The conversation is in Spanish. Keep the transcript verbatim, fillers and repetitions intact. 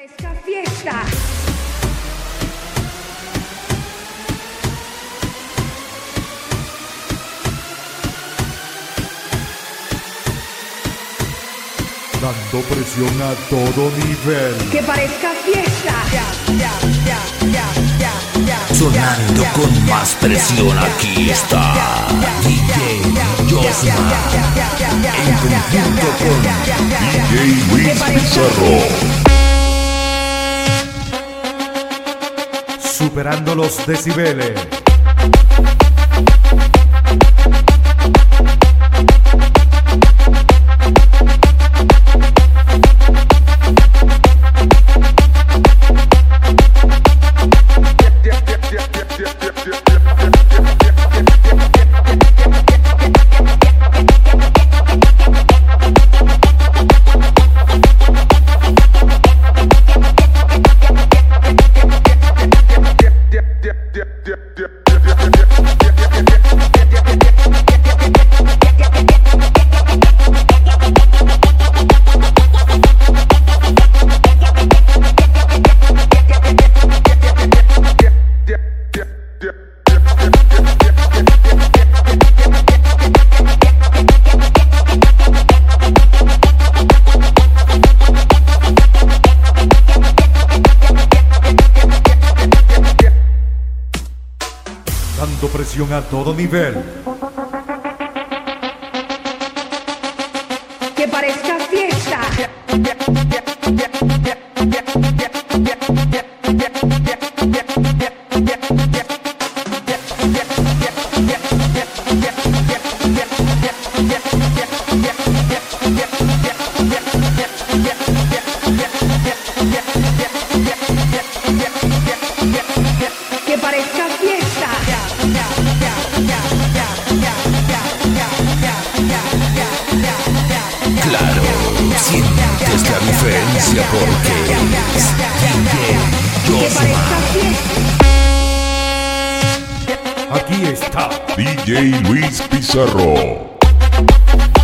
Parezca fiesta. Dando presión a todo nivel. Que parezca fiesta. Sonando con más presión, aquí está D J Josma en conjunto con D J Luis Pizarro. Superando los decibeles. Dando presión a todo nivel. Que parezca fiesta. Que parezca fiesta. Claro, sientes la diferencia porque es D Que J parezca Josma. fiesta. Aquí está D J Luis Pizarro.